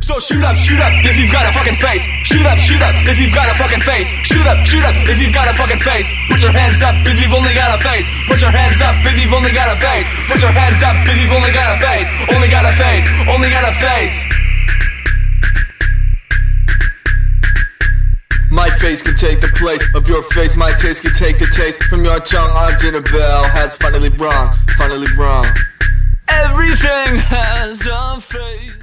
So shoot up if you've got a fucking face. Shoot up if you've got a fucking face. Shoot up if you've got a fucking face. Put your hands up if you've only got a face. Put your hands up if you've only got a face. Put your hands up if you've only got a face. Only got a face, only got a face. My face can take the place of your face. My taste can take the taste from your tongue. Our dinner bell has finally rung, finally rung. Everything has a face.